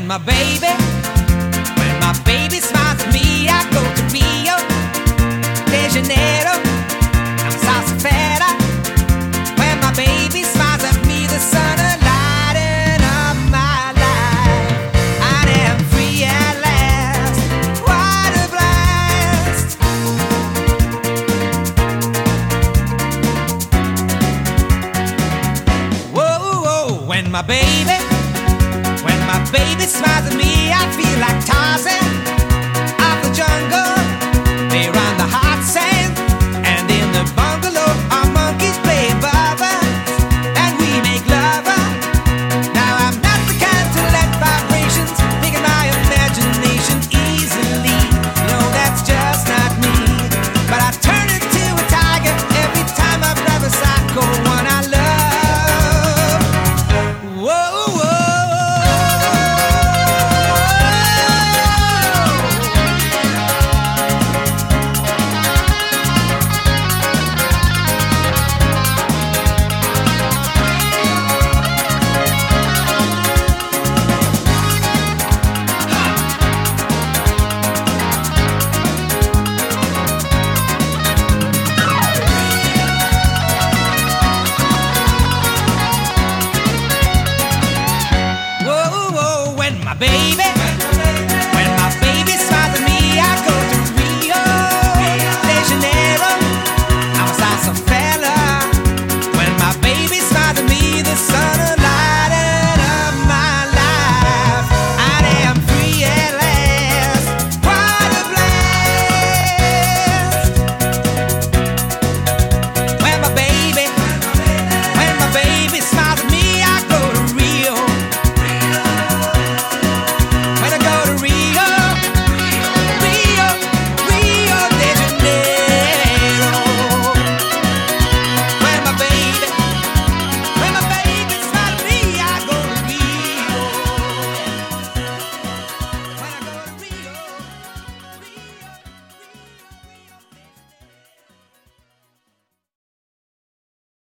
When my baby smiles at me, I go to Rio de Janeiro, I'm salsa-fera. When my baby smiles at me, the sun is lighting up my life. I am free at last, what a blast. Whoa, whoa, when my baby smiles at me, I feel like Tarzan.